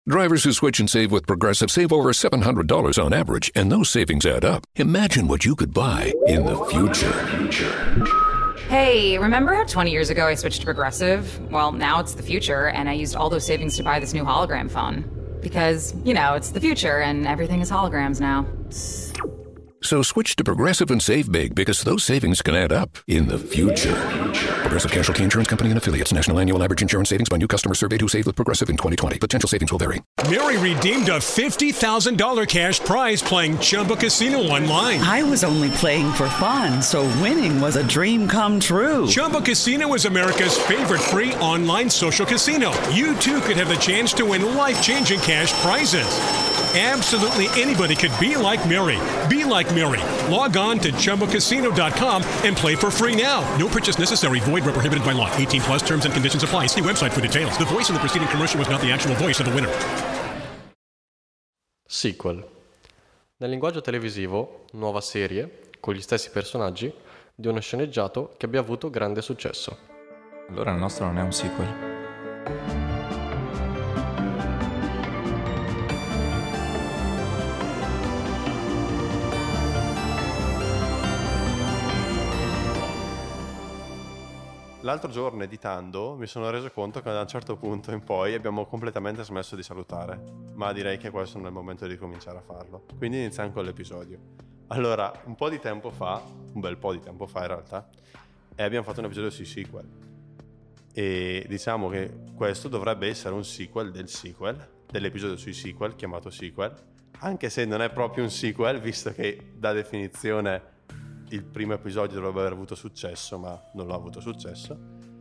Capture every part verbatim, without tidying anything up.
Drivers who switch and save with Progressive save over seven hundred dollars on average, and those savings add up. Imagine what you could buy in the future. Hey, remember how twenty years ago I switched to Progressive? Well, now it's the future, and I used all those savings to buy this new hologram phone. Because, you know, it's the future, and everything is holograms now. So switch to Progressive and save big, because those savings can add up in the future. Progressive Casualty Insurance Company and Affiliates. National annual average insurance savings by new customers surveyed who saved with Progressive in twenty twenty. Potential savings will vary. Mary redeemed a fifty thousand dollars cash prize playing Chumba Casino online. I was only playing for fun, so winning was a dream come true. Chumba Casino is America's favorite free online social casino. You too could have the chance to win life-changing cash prizes. Absolutely anybody could be like Mary. Be like Mary. Log on to Chumba Casino dot com and play for free now. No purchase necessary. Void where prohibited by law. eighteen plus terms and conditions apply. See website for details. The voice in the preceding commercial was not the actual voice of the winner. Sequel. Nel linguaggio televisivo, nuova serie, con gli stessi personaggi, di uno sceneggiato che abbia avuto grande successo. Allora il nostro non è un sequel. L'altro giorno editando mi sono reso conto che da un certo punto in poi abbiamo completamente smesso di salutare, ma direi che questo non è il momento di cominciare a farlo. Quindi iniziamo con l'episodio. Allora, un po' di tempo fa, un bel po' di tempo fa in realtà, e abbiamo fatto un episodio sui sequel. E diciamo che questo dovrebbe essere un sequel del sequel, dell'episodio sui sequel, chiamato sequel, anche se non è proprio un sequel, visto che da definizione il primo episodio dovrebbe aver avuto successo, ma non l'ha avuto successo.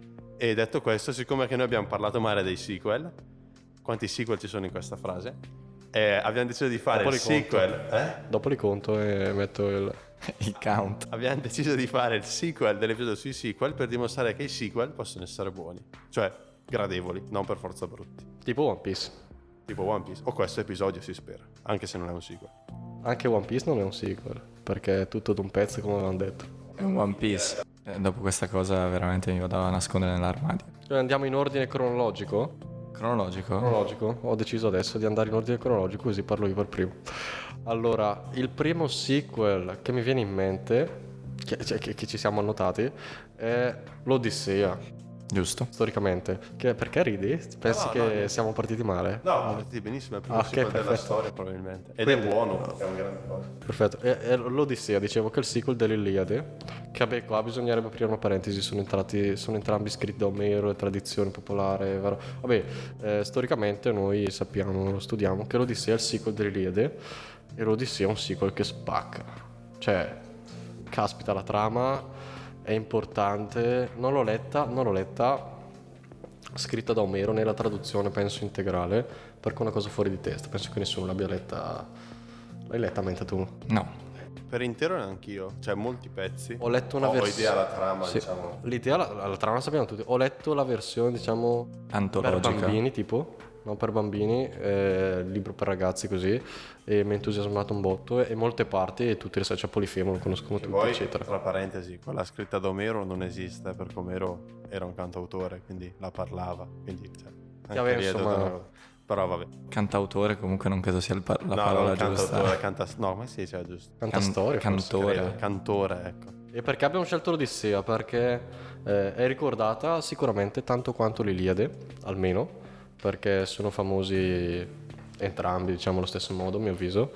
E detto questo, siccome che noi abbiamo parlato male dei sequel, quanti sequel ci sono in questa frase, eh, abbiamo deciso di fare Dopo il li conto. sequel eh? Dopo li conto e metto il... il count. Abbiamo deciso di fare il sequel dell'episodio sui sequel per dimostrare che i sequel possono essere buoni, cioè gradevoli, non per forza brutti. Tipo One Piece. Tipo One Piece, o questo episodio si spera, anche se non è un sequel. Anche One Piece non è un sequel, perché è tutto d'un pezzo, come avevano detto. È un One Piece. E dopo questa cosa veramente mi vado a nascondere nell'armadio. Cioè andiamo in ordine cronologico? Cronologico? Cronologico. Ho deciso adesso di andare in ordine cronologico, così parlo io per primo. Allora, il primo sequel che mi viene in mente, che, cioè, che, che ci siamo annotati, è l'Odissea. Giusto. Storicamente. Che, perché ridi? Pensi No, che no, no. siamo partiti male? No, ma partiti benissimo, è il primo Ah, ok, sequel della perfetto. storia probabilmente. Ed Quindi- è buono, perché è un grande cosa. Perfetto. E, e l'Odissea, dicevo che è il sequel dell'Iliade, che vabbè, qua bisognerebbe aprire una parentesi, sono, entrati, sono entrambi scritti da Omero, è tradizione popolare, vero? Vabbè, eh, storicamente noi sappiamo, lo studiamo, che l'Odissea è il sequel dell'Iliade e l'Odissea è un sequel che spacca. Cioè, caspita, la trama è importante, non l'ho letta, non l'ho letta scritta da Omero nella traduzione penso integrale, perché è una cosa fuori di testa, penso che nessuno l'abbia letta. L'hai letta a mente tu? No. Per intero neanch'io, cioè molti pezzi. Ho letto una Ho versione. idea la trama, diciamo. L'idea, la, la trama la sappiamo tutti. Ho letto la versione, diciamo, Antologica. per bambini, tipo, no, per bambini, eh, libro per ragazzi così, e mi ha entusiasmato un botto, e, e molte parti, e tutti le c'è Polifemo, lo conoscono E tutti, poi, eccetera. tra parentesi, quella scritta da Omero non esiste, perché Omero era un cantautore, quindi la parlava, quindi cioè, anche Vabbè, lì è insomma- tutta una cosa. Però vabbè. Cantautore comunque non credo sia il pa- la no, parola non giusta. cantautore, canta... No, ma sì, cioè giusto. Cantastorie, Can- forse. cantore. Credo. Cantore, ecco. E perché abbiamo scelto l'Odissea? Perché eh, è ricordata sicuramente tanto quanto l'Iliade, almeno, perché sono famosi entrambi, diciamo, allo stesso modo, a mio avviso.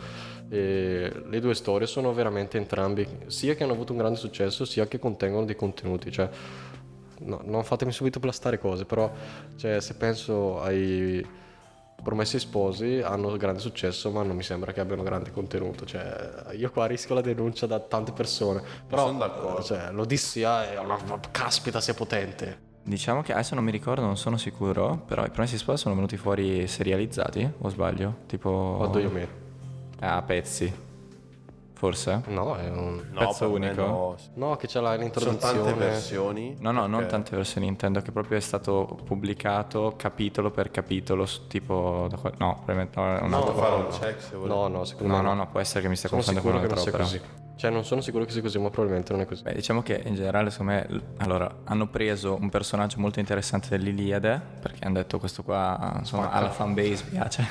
E le due storie sono veramente entrambi, sia che hanno avuto un grande successo, sia che contengono dei contenuti. Cioè, no, non fatemi subito blastare cose, però cioè, se penso ai Promessi Sposi hanno grande successo, ma non mi sembra che abbiano grande contenuto. Cioè, io qua rischio la denuncia da tante persone. Però sono d'accordo. cioè, l'Odissea è una caspita sia potente. Diciamo che adesso non mi ricordo, non sono sicuro, però i Promessi Sposi sono venuti fuori serializzati, o sbaglio? Tipo... Vado io me. A pezzi. Forse? No, è un No, Pezzo per me unico? no. no che c'è la Sono l'introduzione. tante versioni. No, no, non perché- tante versioni, intendo che proprio è stato pubblicato capitolo per capitolo, s- tipo... da qua- No, probabilmente no, è un No, altro... Posso fare un check se volete? No, no, secondo No, me no, no, può essere che mi stia Sono confondendo sicuro con che non un'altra sia opera. così. Cioè non sono sicuro che sia così, ma probabilmente non è così. Beh, diciamo che in generale secondo me l- allora hanno preso un personaggio molto interessante dell'Iliade, perché hanno detto questo qua insomma alla fanbase piace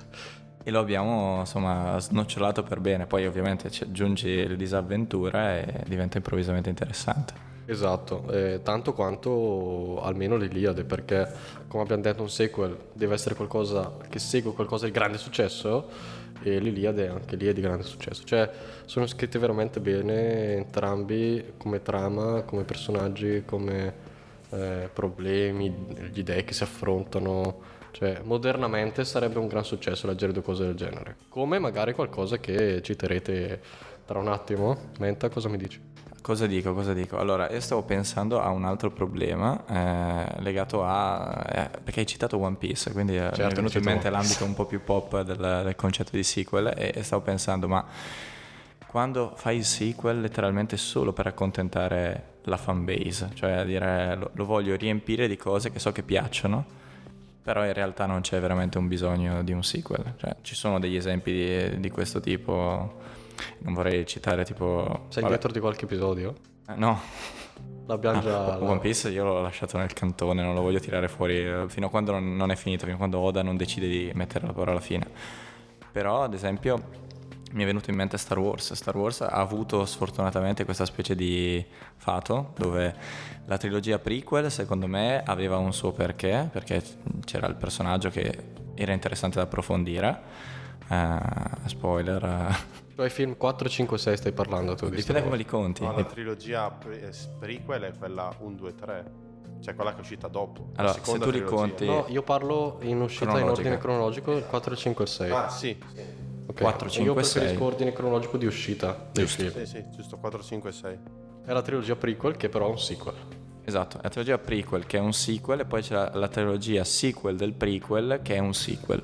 e lo abbiamo insomma snocciolato per bene, poi ovviamente ci aggiungi le disavventure e diventa improvvisamente interessante. Esatto, eh, tanto quanto almeno l'Iliade, perché come abbiamo detto un sequel deve essere qualcosa che segue qualcosa di grande successo, e l'Iliade anche lì è di grande successo. Cioè sono scritti veramente bene entrambi, come trama, come personaggi, come eh, problemi, gli idee che si affrontano. Cioè modernamente sarebbe un gran successo leggere due cose del genere, come magari qualcosa che citerete tra un attimo. Menta, cosa mi dici? Cosa dico, cosa dico? Allora, io stavo pensando a un altro problema eh, legato a... Eh, perché hai citato One Piece, quindi eh, Certo, mi è venuto in cito mente One Piece. l'ambito un po' più pop del, del concetto di sequel e, e stavo pensando, ma quando fai il sequel letteralmente solo per accontentare la fanbase, cioè a dire lo, lo voglio riempire di cose che so che piacciono, però in realtà non c'è veramente un bisogno di un sequel. Cioè, ci sono degli esempi di, di questo tipo... Non vorrei citare tipo... Sei vabbè. dietro di qualche episodio? Eh, no. L'abbiamo già... Ah, One Piece io l'ho lasciato nel cantone, non lo voglio tirare fuori eh, fino a quando non, non è finito, fino a quando Oda non decide di mettere la parola alla fine. Però ad esempio mi è venuto in mente Star Wars. Star Wars ha avuto sfortunatamente questa specie di fato dove la trilogia prequel secondo me aveva un suo perché, perché c'era il personaggio che era interessante da approfondire. Uh, spoiler uh. Cioè film quattro, cinque, sei stai parlando tu di dipende come li conti. No, la trilogia pre- prequel è quella uno, due, tre, cioè quella che è uscita dopo. Allora, la seconda se tu li trilogia. conti- No, io parlo in uscita in Cronologica. ordine cronologico, il quattro, cinque e sei. Ah sì, sì, Ok. quattro, cinque, Io preferisco sei. ordine cronologico di uscita dei Giusto. film. sì, sì, giusto, quattro, cinque, sei. È la trilogia prequel che però è un sequel. Esatto, la trilogia prequel che è un sequel e poi c'è la, la trilogia sequel del prequel che è un sequel.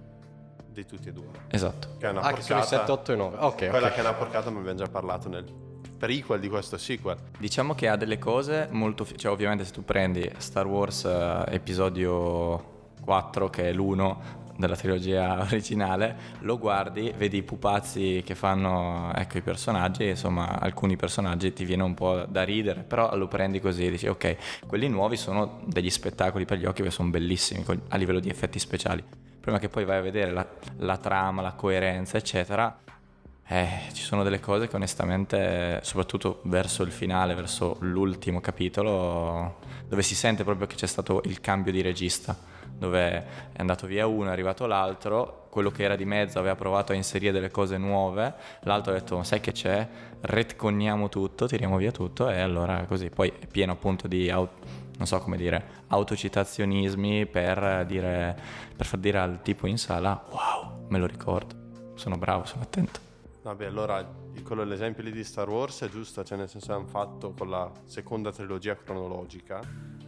Di tutti e due. Esatto. Che è una Ah, che sono i porcata. sette, otto e nove. Ok, Quella ok. che è una porcata, ma abbiamo già parlato nel prequel di questo sequel. Diciamo che ha delle cose molto... fi- cioè ovviamente se tu prendi Star Wars eh, episodio quattro che è l'uno della trilogia originale, lo guardi, vedi i pupazzi che fanno ecco i personaggi, insomma alcuni personaggi ti viene un po' da ridere, però lo prendi così e dici ok, quelli nuovi sono degli spettacoli per gli occhi che sono bellissimi col- a livello di effetti speciali. Prima che poi vai a vedere la, la trama, la coerenza eccetera, eh, ci sono delle cose che onestamente, soprattutto verso il finale, verso l'ultimo capitolo, dove si sente proprio che c'è stato il cambio di regista, dove è andato via uno, è arrivato l'altro, quello che era di mezzo aveva provato a inserire delle cose nuove, l'altro ha detto sai che c'è, retconniamo tutto, tiriamo via tutto e allora così. Poi è pieno appunto di, aut- non so come dire, autocitazionismi per dire, per far dire al tipo in sala wow, me lo ricordo, sono bravo, sono attento. Vabbè, allora quello, l'esempio lì di Star Wars è giusto, cioè nel senso hanno fatto con la seconda trilogia cronologica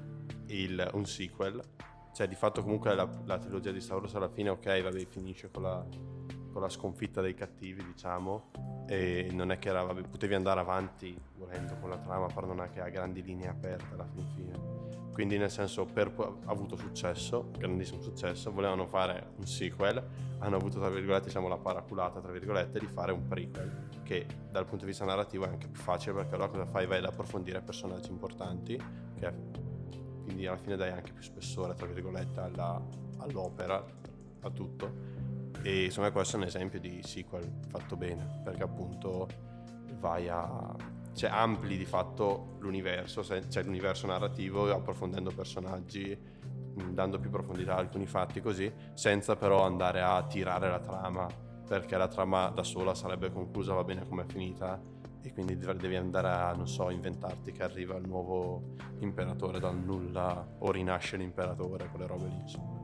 il, un sequel, cioè di fatto comunque la, la trilogia di Star Wars alla fine ok, vabbè, finisce con la, con la sconfitta dei cattivi, diciamo, e non è che era, vabbè, potevi andare avanti volendo con la trama, però non è che ha grandi linee aperte alla fin fine. Quindi nel senso per, ha avuto successo, grandissimo successo, volevano fare un sequel, hanno avuto tra virgolette diciamo la paraculata tra virgolette di fare un prequel che dal punto di vista narrativo è anche più facile, perché allora cosa fai? Vai ad approfondire personaggi importanti, che quindi alla fine dai anche più spessore tra virgolette alla, all'opera, a tutto, e secondo me questo è un esempio di sequel fatto bene, perché appunto vai a cioè ampli di fatto l'universo, cioè l'universo narrativo, approfondendo personaggi, dando più profondità a alcuni fatti così, senza però andare a tirare la trama, perché la trama da sola sarebbe conclusa, va bene come è finita, e quindi devi andare a, non so, inventarti che arriva il nuovo imperatore dal nulla o rinasce l'imperatore, quelle robe lì insomma.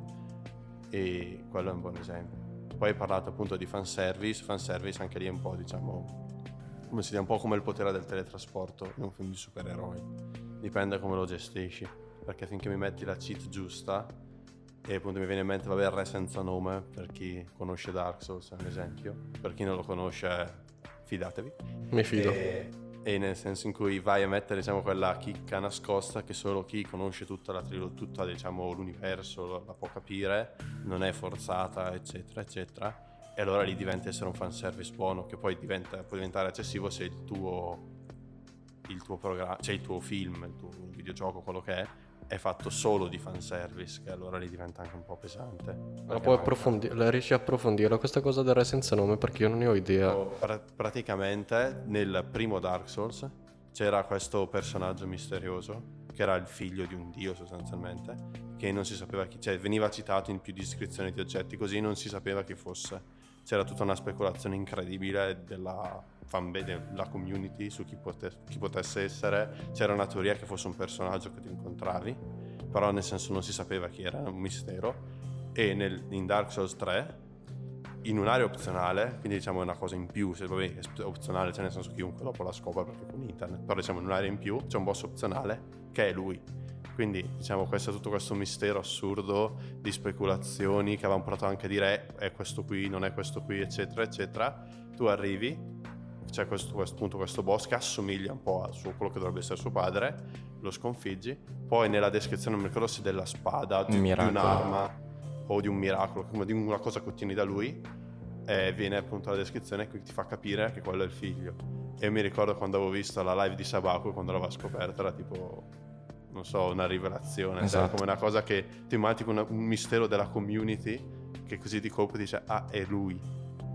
E quello è un buon esempio. Poi hai parlato appunto di fanservice, fanservice anche lì è un po' diciamo come si dice, un po' come il potere del teletrasporto in un film di supereroi, dipende come lo gestisci, perché finché mi metti la cheat giusta, e appunto mi viene in mente vabbè il re senza nome, per chi conosce Dark Souls è un esempio, per chi non lo conosce fidatevi, Mi fido. e, e nel senso in cui vai a mettere diciamo quella chicca nascosta che solo chi conosce tutta la trilogia, tutta diciamo l'universo la può capire, non è forzata eccetera eccetera, e allora lì diventa essere un fanservice buono, che poi diventa, può diventare eccessivo se il tuo il tuo programma, cioè il tuo film, il tuo videogioco, quello che è, è fatto solo di fanservice, che allora lì diventa anche un po' pesante. Ma puoi approfondire, riesci a approfondire questa cosa del re senza nome, perché io non ne ho idea. Pra- praticamente nel primo Dark Souls c'era questo personaggio misterioso che era il figlio di un dio sostanzialmente, che non si sapeva chi, cioè veniva citato in più descrizioni di oggetti, così non si sapeva chi fosse. C'era tutta una speculazione incredibile della fanbase, della community su chi, pote- chi potesse essere. C'era una teoria che fosse un personaggio che ti incontravi, però nel senso non si sapeva chi era, era un mistero. E nel, in Dark Souls tre, in un'area opzionale, quindi diciamo è una cosa in più, se vabbè, è opzionale, cioè nel senso chiunque dopo la scopre perché con internet, però diciamo in un'area in più c'è un boss opzionale che è lui. Quindi diciamo questo è tutto questo mistero assurdo di speculazioni che avevano portato anche a dire è questo qui, non è questo qui, eccetera eccetera. Tu arrivi, c'è questo, questo, appunto, questo boss che assomiglia un po' a suo, quello che dovrebbe essere suo padre, lo sconfiggi, poi nella descrizione non mi ricordo se della spada, di, di un'arma o di un miracolo, come di una cosa che ottieni da lui, e viene appunto la descrizione che ti fa capire che quello è il figlio. E mi ricordo quando avevo visto la live di Sabaku, quando l'aveva scoperta, era tipo, non so, una rivelazione, esatto. Come una cosa che ti immagini, tipo una, un mistero della community che così di colpo dice ah, è lui.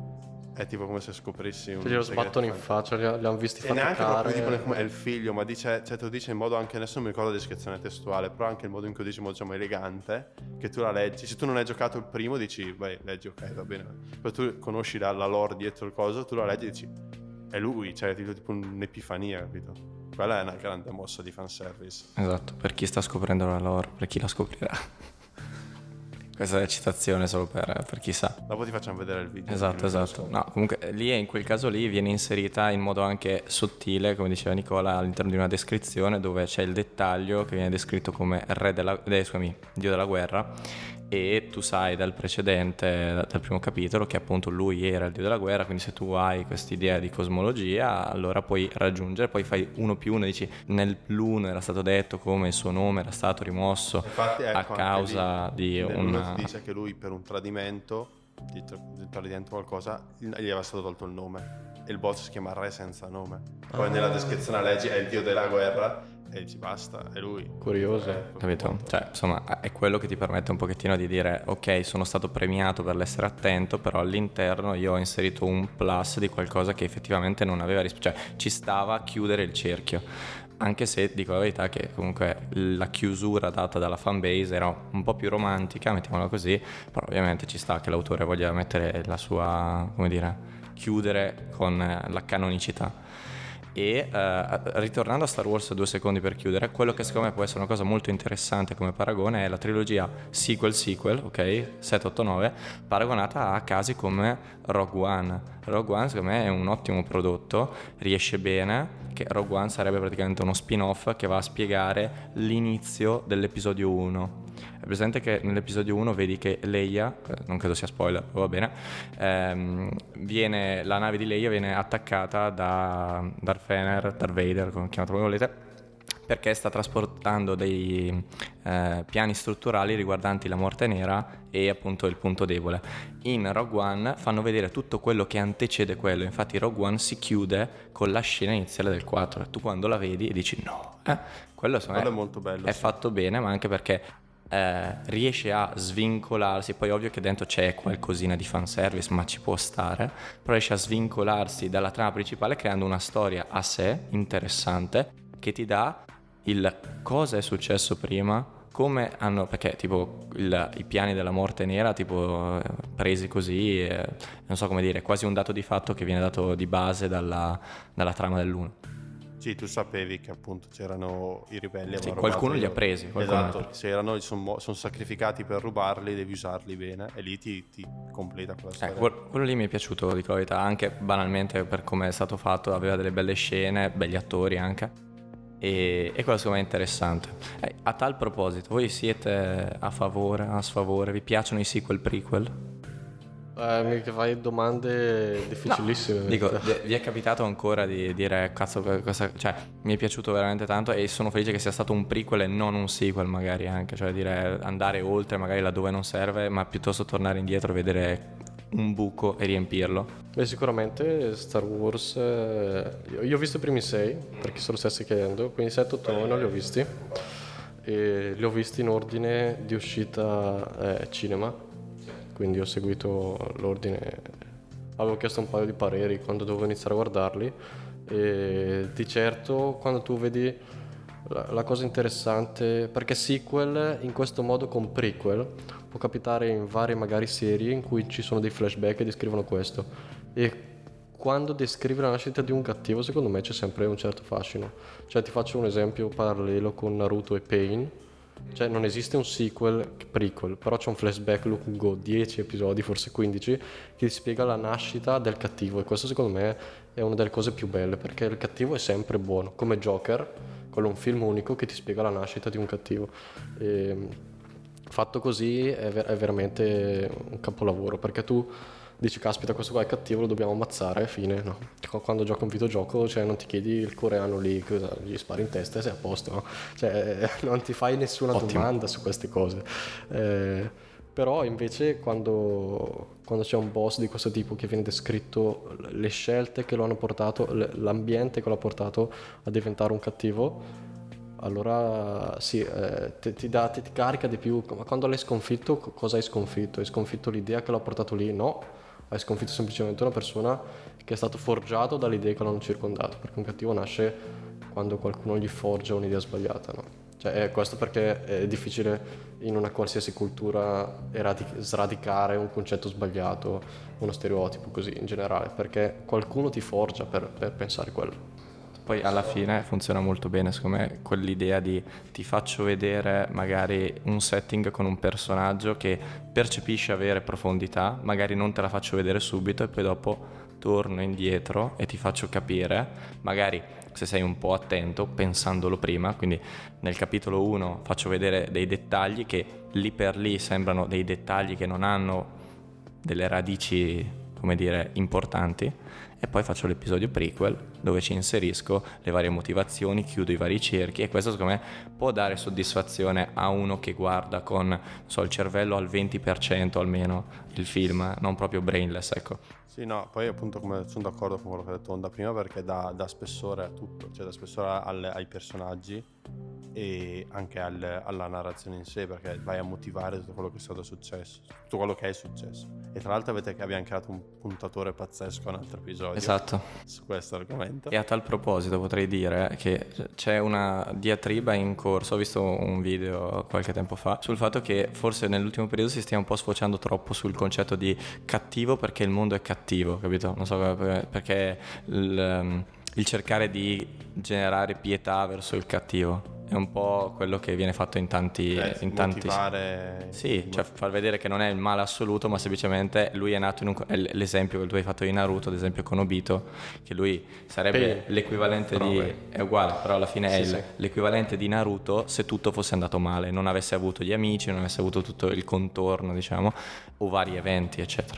È tipo come se scoprissi un Cioè, glielo sbattono in faccia, li, li hanno visti e neanche proprio faticare. dicono come è il figlio, ma dice, cioè te lo dice in modo anche, adesso non mi ricordo la descrizione testuale, però anche il modo in cui lo dice in modo diciamo elegante, che tu la leggi. Se tu non hai giocato il primo dici beh, leggi, ok, va bene, poi tu conosci la, la lore dietro il coso, tu la leggi e dici è lui, cioè tipo, tipo un'epifania, capito? Quella è una grande mossa di fanservice. Esatto, per chi sta scoprendo la lore, per chi la scoprirà. Questa è la citazione solo per, per chi sa. Dopo ti facciamo vedere il video. Esatto, esatto. No, comunque lì in quel caso lì viene inserita in modo anche sottile, come diceva Nicola, all'interno di una descrizione dove c'è il dettaglio che viene descritto come re della, eh, scusami, dio della guerra, e tu sai dal precedente, dal primo capitolo, che appunto lui era il dio della guerra, quindi se tu hai quest'idea di cosmologia allora puoi raggiungere, poi fai uno più uno, dici nell'uno era stato detto come il suo nome era stato rimosso. Infatti, ecco, a causa lì, di una... ti dice che lui per un tradimento, di, di tradimento qualcosa, gli era stato tolto il nome e il boss si chiama Re senza nome. Poi ah. nella descrizione leggi è il dio della guerra e dici basta, è lui. Curioso, eh, capito? Cioè, insomma, è quello che ti permette un pochettino di dire ok, sono stato premiato per l'essere attento, però all'interno io ho inserito un plus di qualcosa che effettivamente non aveva risposto, cioè ci stava a chiudere il cerchio. Anche se dico la verità che comunque la chiusura data dalla fanbase era un po' più romantica, mettiamola così, però ovviamente ci sta che l'autore voglia mettere la sua, come dire, chiudere con la canonicità. E uh, ritornando a Star Wars due secondi per chiudere, quello che secondo me può essere una cosa molto interessante come paragone è la trilogia sequel sequel, ok, sette otto nove, paragonata a casi come Rogue One. Rogue One secondo me è un ottimo prodotto, riesce bene, che Rogue One sarebbe praticamente uno spin-off che va a spiegare l'inizio dell'episodio uno. È presente che nell'episodio uno vedi che Leia, non credo sia spoiler, va bene, ehm, viene, la nave di Leia viene attaccata da Darth Vader, Darth Vader, come chiamato come volete, perché sta trasportando dei eh, piani strutturali riguardanti la morte nera e appunto il punto debole. In Rogue One fanno vedere tutto quello che antecede quello, infatti Rogue One si chiude con la scena iniziale del quattro, tu quando la vedi e dici no, eh, quello, quello è, è molto bello, è sì. fatto bene, ma anche perché Eh, riesce a svincolarsi, poi ovvio che dentro c'è qualcosina di fanservice ma ci può stare, però riesce a svincolarsi dalla trama principale creando una storia a sé interessante che ti dà il cosa è successo prima, come hanno, perché tipo il, i piani della morte nera tipo presi così, eh, non so come dire, quasi un dato di fatto che viene dato di base dalla, dalla trama dell'uno. Sì, tu sapevi che appunto c'erano i ribelli. Sì, qualcuno li ha presi. Esatto, se erano, sono, sono sacrificati per rubarli, devi usarli bene e lì ti, ti completa quella storia. Eh, quello, quello lì mi è piaciuto, dico la verità, anche banalmente per come è stato fatto, aveva delle belle scene, belli attori anche. E, e quello secondo me è interessante. Eh, a tal proposito, voi siete a favore, a sfavore, vi piacciono i sequel prequel? Eh, mi fai domande difficilissime. No, dico, vi è capitato ancora di dire cazzo cosa, cioè mi è piaciuto veramente tanto e sono felice che sia stato un prequel e non un sequel magari anche, cioè dire andare oltre magari laddove non serve, ma piuttosto tornare indietro e vedere un buco e riempirlo? Beh, sicuramente Star Wars, eh, io, io ho visto i primi sei, perché sono lo stesso chiedendo, quindi sette otto nove non li ho visti, e li ho visti in ordine di uscita eh, cinema, quindi ho seguito l'ordine, avevo chiesto un paio di pareri quando dovevo iniziare a guardarli, e di certo quando tu vedi la, la cosa interessante, perché sequel in questo modo con prequel può capitare in varie magari serie in cui ci sono dei flashback che descrivono questo, e quando descrive la nascita di un cattivo secondo me c'è sempre un certo fascino. Cioè ti faccio un esempio parallelo con Naruto e Pain, cioè non esiste un sequel prequel, però c'è un flashback lungo dieci episodi, forse quindici, che ti spiega la nascita del cattivo, e questo secondo me è una delle cose più belle, perché il cattivo è sempre buono, come Joker, quello è un film unico che ti spiega la nascita di un cattivo, e fatto così è, ver- è veramente un capolavoro, perché tu dici caspita questo qua è cattivo, lo dobbiamo ammazzare, fine, no? Quando giochi un videogioco, cioè non ti chiedi il coreano lì, cosa, gli spari in testa e sei a posto, no? Cioè non ti fai nessuna Ottimo. domanda su queste cose, eh, però invece quando, quando c'è un boss di questo tipo che viene descritto le scelte che lo hanno portato, l'ambiente che lo ha portato a diventare un cattivo, allora sì, eh, ti, ti, dà, ti, ti carica di più. Ma quando l'hai sconfitto, cosa hai sconfitto? Hai sconfitto l'idea che l'ha portato lì? No, hai sconfitto semplicemente una persona che è stato forgiato dalle idee che l'hanno circondato, perché un cattivo nasce quando qualcuno gli forgia un'idea sbagliata, no? Cioè è questo perché è difficile in una qualsiasi cultura eradic- sradicare un concetto sbagliato, uno stereotipo così in generale, perché qualcuno ti forgia per, per pensare quello. Poi alla fine funziona molto bene secondo me quell'idea di ti faccio vedere magari un setting con un personaggio che percepisce avere profondità, magari non te la faccio vedere subito e poi dopo torno indietro e ti faccio capire, magari se sei un po' attento pensandolo prima, quindi nel capitolo uno faccio vedere dei dettagli che lì per lì sembrano dei dettagli che non hanno delle radici, come dire, importanti, e poi faccio l'episodio prequel dove ci inserisco le varie motivazioni, chiudo i vari cerchi, e questo secondo me può dare soddisfazione a uno che guarda con, non so, il cervello al venti per cento almeno il film, non proprio brainless, ecco. Sì, no, poi appunto come sono d'accordo con quello che ha detto Onda prima, perché dà, dà spessore a tutto, cioè dà spessore al, ai personaggi e anche al, alla narrazione in sé, perché vai a motivare tutto quello che è stato successo, tutto quello che è successo. E tra l'altro avete che abbiamo creato un puntatore pazzesco a un altro episodio, esatto, su questo argomento. E a tal proposito potrei dire che c'è una diatriba in corso, ho visto un video qualche tempo fa sul fatto che forse nell'ultimo periodo si stia un po' sfociando troppo sul concetto di cattivo perché il mondo è cattivo, capito? Non so, perché il, il cercare di generare pietà verso il cattivo è un po' quello che viene fatto in tanti, eh, in tanti motivare... sì, cioè far vedere che non è il male assoluto, ma semplicemente lui è nato in un, è l'esempio che tu hai fatto di Naruto, ad esempio con Obito, che lui sarebbe Pei. l'equivalente però, di beh. è uguale, però alla fine sì, è il, sì. l'equivalente di Naruto se tutto fosse andato male, non avesse avuto gli amici, non avesse avuto tutto il contorno, diciamo, o vari eventi, eccetera.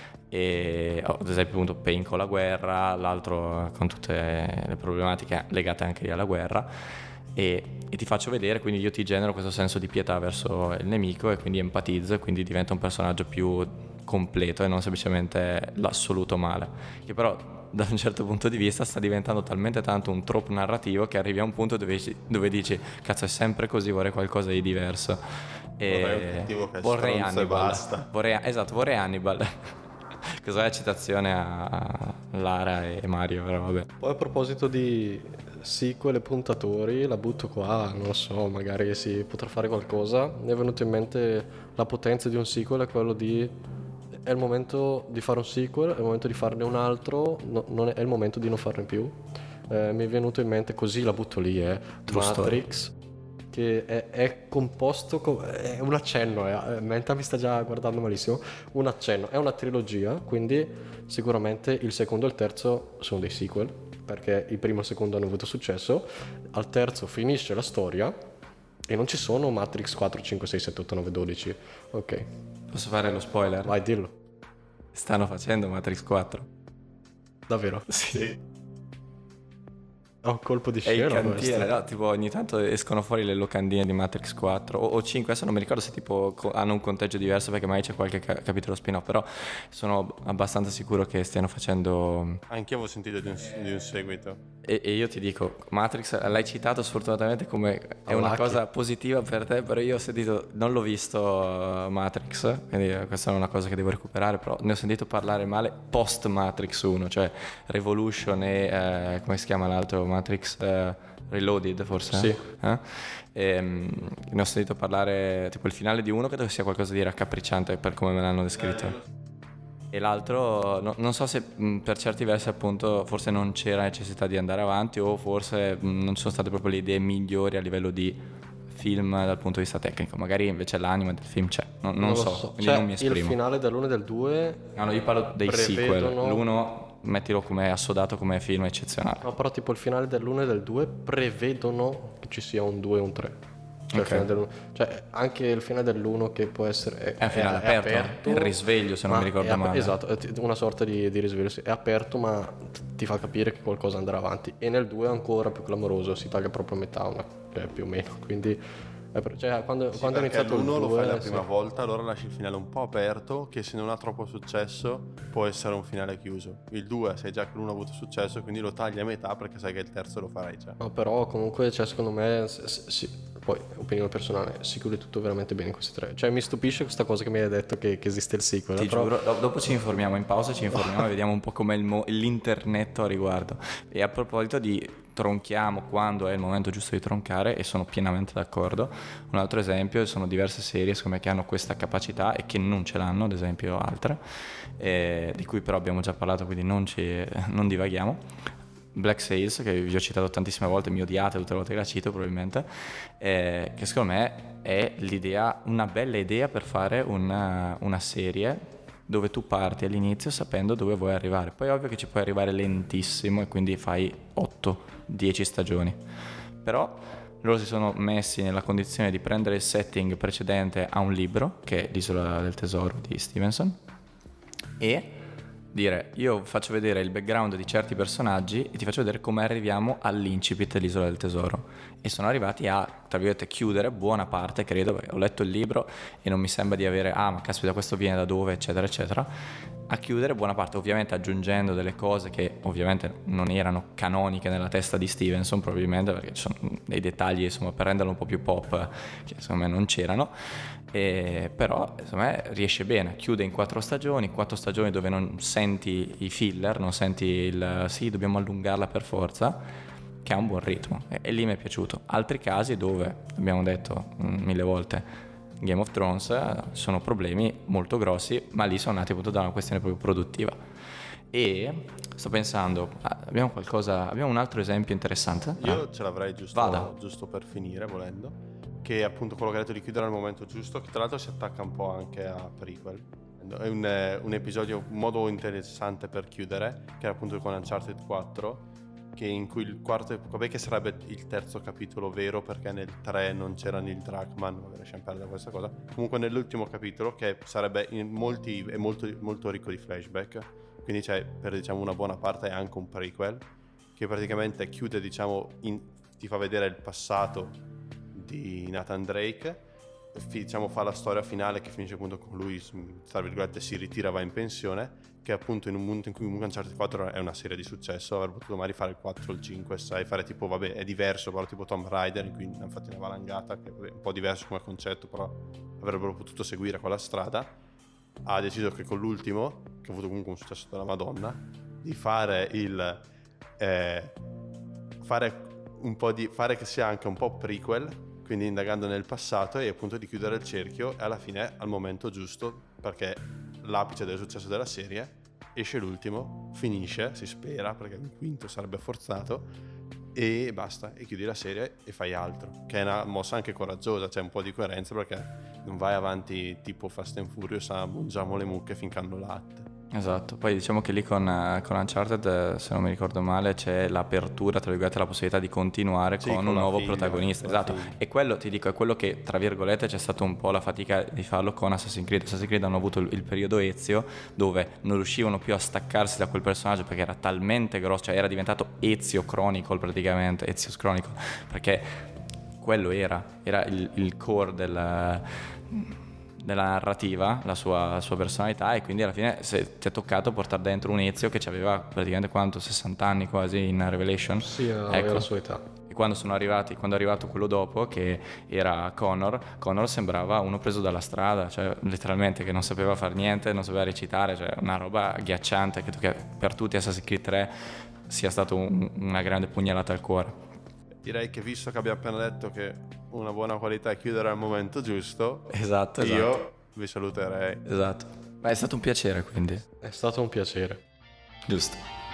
E oh, ad esempio appunto Pain con la guerra, l'altro con tutte le problematiche legate anche alla guerra. E, e ti faccio vedere, quindi io ti genero questo senso di pietà verso il nemico e quindi empatizzo, e quindi diventa un personaggio più completo e non semplicemente l'assoluto male, che però da un certo punto di vista sta diventando talmente tanto un trope narrativo che arrivi a un punto dove, dove dici cazzo è sempre così, vorrei qualcosa di diverso. E vorrei un cattivo che vorrei Hannibal, e basta. Vorrei, esatto, vorrei Hannibal. Cos'è la citazione a Lara e Mario, però vabbè. Poi a proposito di sequel e puntatori, la butto qua, non lo so, magari si potrà fare qualcosa. Mi è venuto in mente la potenza di un sequel, è quello di è il momento di fare un sequel, è il momento di farne un altro, no, non è, è il momento di non farne più. Eh, mi è venuto in mente, così la butto lì, è eh, Matrix story. Che è, è composto co- è un accenno, è, Menta mi sta già guardando malissimo, un accenno, è una trilogia, quindi sicuramente il secondo e il terzo sono dei sequel, perché il primo e il secondo hanno avuto successo, al terzo finisce la storia e non ci sono Matrix quattro, cinque, sei, sette, otto, nove, dodici. Ok. Posso fare lo spoiler? Vai, dillo. Stanno facendo Matrix quattro. Davvero? Sì. Oh, colpo di È il scena cantiere, questo. no? Tipo ogni tanto escono fuori le locandine di Matrix quattro o, o cinque, adesso non mi ricordo se tipo co- hanno un conteggio diverso perché magari c'è qualche ca- capitolo spin-off, però sono abbastanza sicuro che stiano facendo... Anche io avevo sentito di un, di un seguito. E, e io ti dico, Matrix l'hai citato sfortunatamente come è una Lucky. cosa positiva per te, però io ho sentito, non l'ho visto uh, Matrix, quindi uh, questa è una cosa che devo recuperare, però ne ho sentito parlare male post Matrix uno, cioè Revolution e eh, come si chiama l'altro Matrix eh, Reloaded forse? Sì. Eh? E, mm, ne ho sentito parlare tipo il finale di uno credo che sia qualcosa di raccapricciante per come me l'hanno descritto. E l'altro, no, non so se mh, per certi versi appunto forse non c'era necessità di andare avanti o forse mh, non ci sono state proprio le idee migliori a livello di film dal punto di vista tecnico, magari invece l'anima del film c'è, non, non lo so, quindi Cioè, non mi esprimo. il finale dell'uno e del due. No, no, io parlo dei prevedono- sequel, l'uno mettilo come assodato come film eccezionale. No, però tipo il finale dell'uno e del due prevedono che ci sia un due e un tre. Cioè, il Ok. finale dell'uno- cioè anche il finale dell'uno che può essere è, È un finale è aperto, il risveglio, se non ma mi ricordo è ap- male. Esatto, è t- una sorta di, di risveglio, sì. È aperto ma t- ti fa capire che qualcosa andrà avanti. E nel due è ancora più clamoroso, si taglia proprio a metà, una, cioè, più o meno. Quindi è per- cioè, quando, Sì, quando è perché iniziato il l'uno lo due, fai la sì. prima volta, allora lasci il finale un po' aperto, che se non ha troppo successo può essere un finale chiuso. Il due sai già che l'uno ha avuto successo, quindi lo tagli a metà perché sai che il terzo lo farai già. No, però comunque, cioè, secondo me, s- s- sì, poi opinione personale, si chiude tutto veramente bene in questi tre. Cioè, mi stupisce questa cosa che mi hai detto che, che esiste il sequel. Ti però... giuro, do- dopo ci informiamo, in pausa ci informiamo e vediamo un po' com'è il mo- l'internet a riguardo. E a proposito di tronchiamo quando è il momento giusto di troncare, e sono pienamente d'accordo, un altro esempio sono diverse serie secondo me che hanno questa capacità e che non ce l'hanno, ad esempio altre, eh, di cui però abbiamo già parlato, quindi non, ci, non divaghiamo. Black Sails, che vi ho citato tantissime volte, mi odiate tutte le volte che la cito probabilmente, eh, che secondo me è l'idea, una bella idea per fare una, una serie dove tu parti all'inizio sapendo dove vuoi arrivare. Poi è ovvio che ci puoi arrivare lentissimo e quindi fai otto dieci stagioni, però loro si sono messi nella condizione di prendere il setting precedente a un libro, che è L'Isola del Tesoro di Stevenson, e dire io faccio vedere il background di certi personaggi e ti faccio vedere come arriviamo all'incipit dell'Isola del Tesoro, e sono arrivati a, tra virgolette, chiudere buona parte, credo, perché ho letto il libro e non mi sembra di avere ah ma caspita questo viene da dove eccetera eccetera, a chiudere buona parte, ovviamente aggiungendo delle cose che ovviamente non erano canoniche nella testa di Stevenson, probabilmente perché ci sono dei dettagli insomma per renderlo un po' più pop che secondo me non c'erano. E però secondo me riesce bene, chiude in quattro stagioni, quattro stagioni dove non senti i filler, non senti il sì dobbiamo allungarla per forza, che ha un buon ritmo, e, e lì mi è piaciuto. Altri casi dove abbiamo detto mh, mille volte Game of Thrones, eh, sono problemi molto grossi, ma lì sono nati appunto da una questione proprio produttiva. E sto pensando, ah, abbiamo qualcosa, abbiamo un altro esempio interessante? Io Ah, ce l'avrei giusto, Vada. giusto per finire, volendo, che è appunto quello che ha detto di chiudere al momento giusto, che tra l'altro si attacca un po' anche a prequel. È un, eh, un episodio, un modo interessante per chiudere, che era appunto con Uncharted quattro, che in cui il quarto, vabbè che sarebbe il terzo capitolo vero, perché nel tre non c'era Neil Druckmann, vabbè lasciamo perdere questa cosa. Comunque nell'ultimo capitolo, che sarebbe in molti, è molto, molto ricco di flashback, quindi c'è per diciamo una buona parte è anche un prequel, che praticamente chiude diciamo, in, ti fa vedere il passato di Nathan Drake, diciamo fa la storia finale che finisce appunto con lui, tra virgolette, si ritira, va in pensione, che appunto in un mondo in cui Uncharted quattro è una serie di successo, avrebbe potuto magari fare il quattro, il cinque, il sei, fare tipo, vabbè, è diverso, però tipo Tomb Raider, in cui hanno fatto una valangata, che è un po' diverso come concetto, però avrebbero potuto seguire quella strada. Ha deciso che con l'ultimo, che ha avuto comunque un successo della Madonna, di fare il... Eh, fare un po' di... fare che sia anche un po' prequel, quindi indagando nel passato, e appunto di chiudere il cerchio e alla fine al momento giusto, perché l'apice del successo della serie esce l'ultimo, finisce, si spera, perché il quinto sarebbe forzato, e basta, e chiudi la serie e fai altro, che è una mossa anche coraggiosa, c'è un po' di coerenza, perché non vai avanti tipo Fast and Furious a mangiamo le mucche finché hanno latte, Esatto, poi diciamo che lì con, eh, con Uncharted, se non mi ricordo male, c'è l'apertura, tra virgolette, la possibilità di continuare Sì, con, con un la nuovo figlia, protagonista. con la Esatto, figlia. e quello, ti dico, è quello che, tra virgolette, c'è stato un po' la fatica di farlo con Assassin's Creed. Assassin's Creed hanno avuto il, il periodo Ezio, dove non riuscivano più a staccarsi da quel personaggio perché era talmente grosso, cioè era diventato Ezio Chronicle praticamente, Ezio's Chronicle, perché quello era, era il, il core del... della narrativa, la sua, la sua personalità, e quindi alla fine se ti è toccato portare dentro un Ezio che aveva praticamente quanto, sessanta anni quasi in Revelation. Sì, aveva ecco. la sua età. E quando sono arrivati, quando è arrivato quello dopo, che era Connor, Connor sembrava uno preso dalla strada, cioè letteralmente che non sapeva fare niente, non sapeva recitare, cioè una roba agghiacciante che, che per tutti Assassin's Creed tre sia stato un, una grande pugnalata al cuore. Direi che visto che abbiamo appena detto che una buona qualità è chiudere al momento giusto, Esatto, esatto. io vi saluterei. Esatto. Ma è stato un piacere, quindi. È stato un piacere. Giusto.